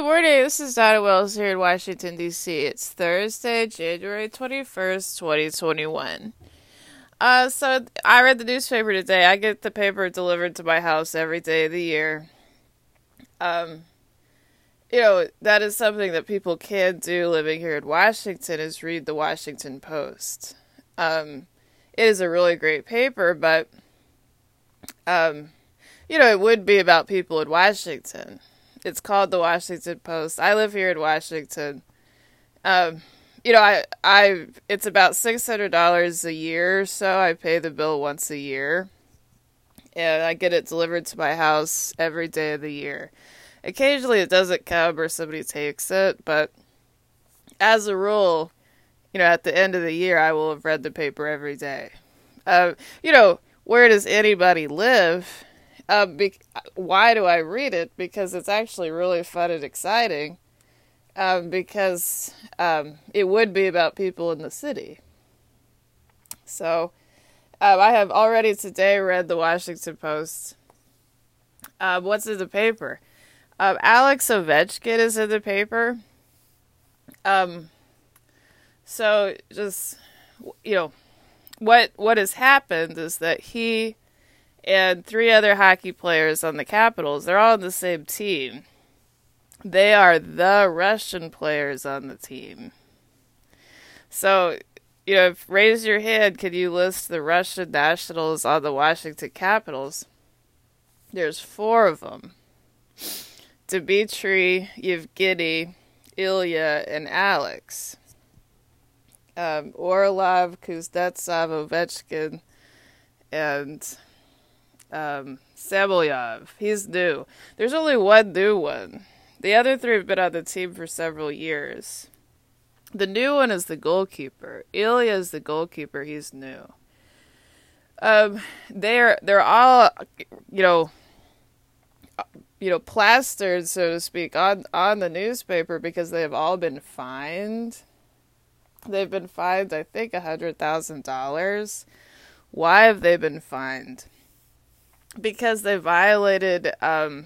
morning. This is Donna Wells here in Washington, D.C. It's Thursday, January 21st, 2021. So I read the newspaper today. I get the paper delivered to my house every day of the year. Um, that is something that people can do living here in Washington is read the Washington Post. It is a really great paper, but, it would be about people in Washington. It's called the Washington Post. I live here in Washington. It's about $600 a year, so I pay the bill once a year. And I get it delivered to my house every day of the year. Occasionally it doesn't come or somebody takes it, but as a rule, at the end of the year, I will have read the paper every day. Where does anybody live? Why do I read it? Because it's actually really fun and exciting. Because it would be about people in the city. So, I have already today read the Washington Post. What's in the paper? Alex Ovechkin is in the paper. So just, what has happened is that he and three other hockey players on the Capitals, they're all on the same team. They are the Russian players on the team. So, raise your hand, can you list the Russian nationals on the Washington Capitals? There's four of them. Dmitry, Yevgeny, Ilya, and Alex. Orlov, Kuznetsov, Ovechkin, and Samolyov. He's new. There's only one new one. The other three have been on the team for several years. The new one is the goalkeeper. Ilya is the goalkeeper. He's new. They're all, plastered, so to speak, on the newspaper because they have all been fined. They've been fined, I think, $100,000. Why have they been fined? Because they violated an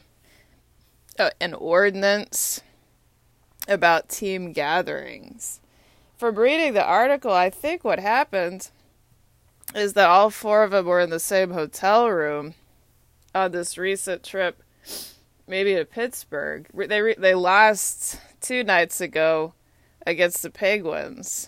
ordinance about team gatherings. From reading the article, I think what happened is that all four of them were in the same hotel room on this recent trip, maybe to Pittsburgh. They lost 2 nights ago against the Penguins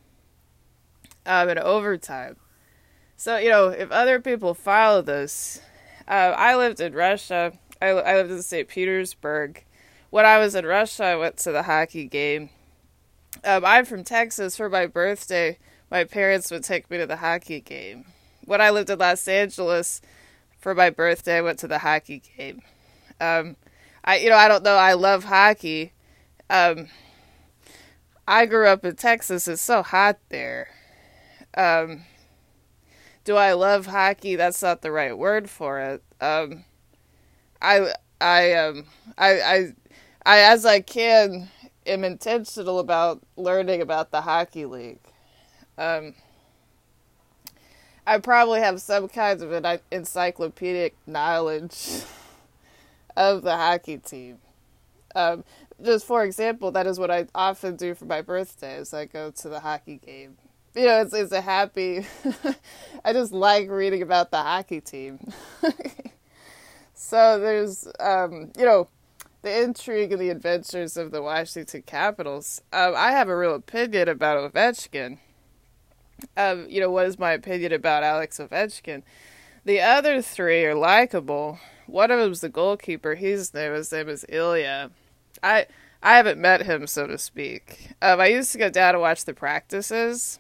in overtime. So, if other people follow this, I lived in Russia. I lived in St. Petersburg. When I was in Russia, I went to the hockey game. I'm from Texas. For my birthday, my parents would take me to the hockey game. When I lived in Los Angeles, for my birthday, I went to the hockey game. I don't know. I love hockey. I grew up in Texas. It's so hot there. Do I love hockey? That's not the right word for it. I as I can, am intentional about learning about the hockey league. I probably have some kind of an encyclopedic knowledge of the hockey team. Just for example, that is what I often do for my birthday, is I go to the hockey game. It's a happy, I just like reading about the hockey team. So there's, the intrigue and the adventures of the Washington Capitals. I have a real opinion about Ovechkin. What is my opinion about Alex Ovechkin? The other three are likable. One of them's the goalkeeper. His name is Ilya. I haven't met him, so to speak. I used to go down to watch the practices.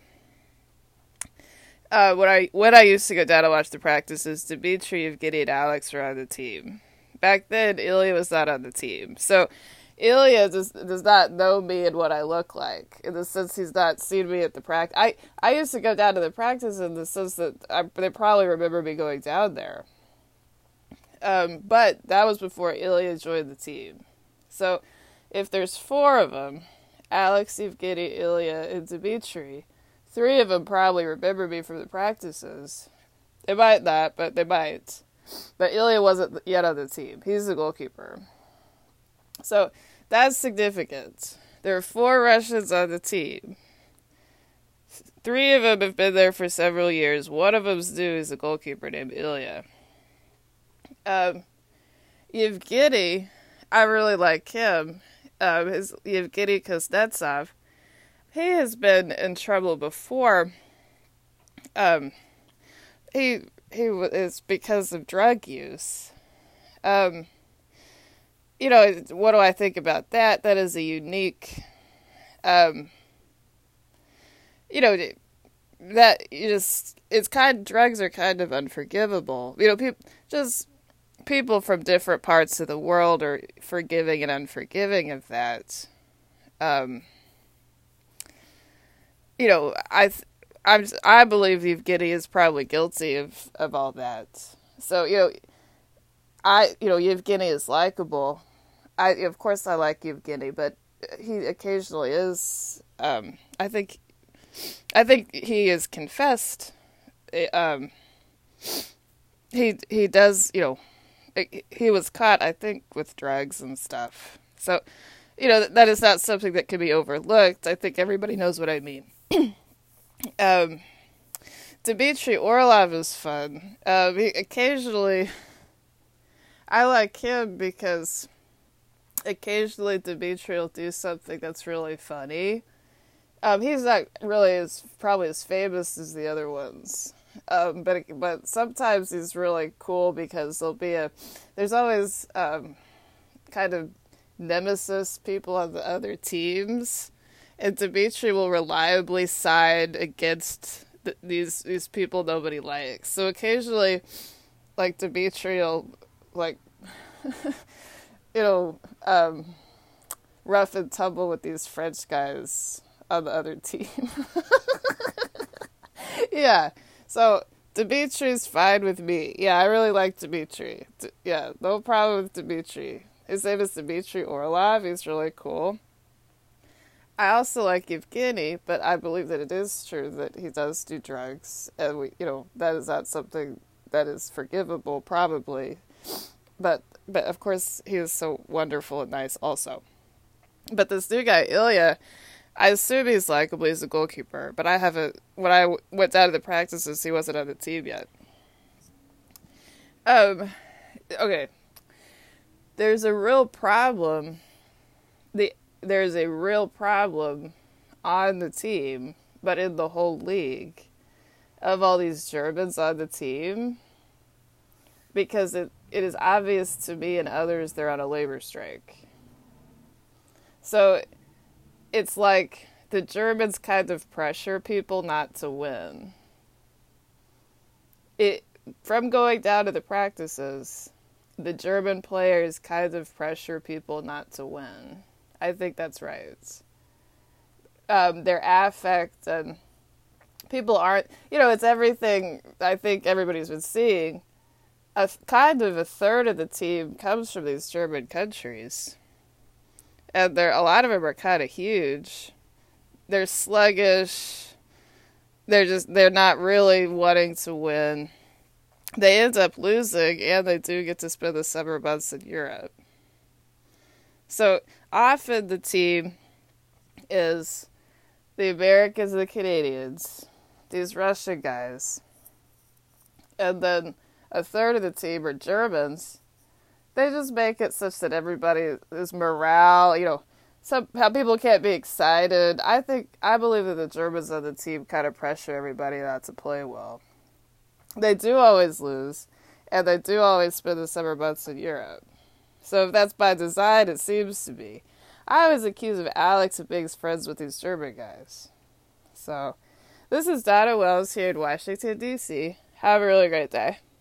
When I used to go down to watch the practices, Dmitry, Evgeny, and Alex were on the team. Back then, Ilya was not on the team. So, Ilya does not know me and what I look like, in the sense he's not seen me at the practice. I used to go down to the practice in the sense that they probably remember me going down there. But that was before Ilya joined the team. So, if there's four of them, Alex, Evgeny, Ilya, and Dmitry, 3 of them probably remember me from the practices. They might not, but they might. But Ilya wasn't yet on the team. He's the goalkeeper. So that's significant. There are 4 Russians on the team. 3 of them have been there for several years. One of them's new. Is a goalkeeper named Ilya. Yevgeny, I really like him. His Yevgeny Kuznetsov. He has been in trouble before. He is because of drug use. What do I think about that? That is a unique, drugs are kind of unforgivable. People from different parts of the world are forgiving and unforgiving of that. I believe Yevgeny is probably guilty of all that. So, Yevgeny is likable. Of course I like Yevgeny, but he occasionally is, I think he is confessed. He does, he was caught, I think, with drugs and stuff. So, that is not something that can be overlooked. I think everybody knows what I mean. Dmitry Orlov is fun. Occasionally, I like him because occasionally Dmitry will do something that's really funny. He's not really probably as famous as the other ones. But sometimes he's really cool because there's always kind of nemesis people on the other teams, and Dmitry will reliably side against these people nobody likes. So occasionally, like, Dmitry will, like, rough and tumble with these French guys on the other team. Yeah. So Dimitri's fine with me. Yeah, I really like Dmitry. Yeah, no problem with Dmitry. His name is Dmitry Orlov. He's really cool. I also like Yevgeny, but I believe that it is true that he does do drugs, and that is not something that is forgivable, probably. But of course he is so wonderful and nice also. But this new guy, Ilya, I assume he's likable. He's a goalkeeper, but when I went down to the practices, he wasn't on the team yet. Okay. There's a real problem. There's a real problem on the team, but in the whole league, of all these Germans on the team, because it is obvious to me and others they're on a labor strike. So it's like the Germans kind of pressure people not to win. From going down to the practices, the German players kind of pressure people not to win. I think that's right. Their affect, and people aren't, it's everything I think everybody's been seeing. Kind of a third of the team comes from these German countries. And a lot of them are kind of huge. They're sluggish. They're not really wanting to win. They end up losing, and they do get to spend the summer months in Europe. So often the team is the Americans and the Canadians, these Russian guys, and then a third of the team are Germans. They just make it such that everybody is morale, how people can't be excited. I believe that the Germans on the team kind of pressure everybody not to play well. They do always lose, and they do always spend the summer months in Europe. So if that's by design, it seems to be. I was accused of Alex of being friends with these German guys. So, this is Donna Wells here in Washington, D.C. Have a really great day.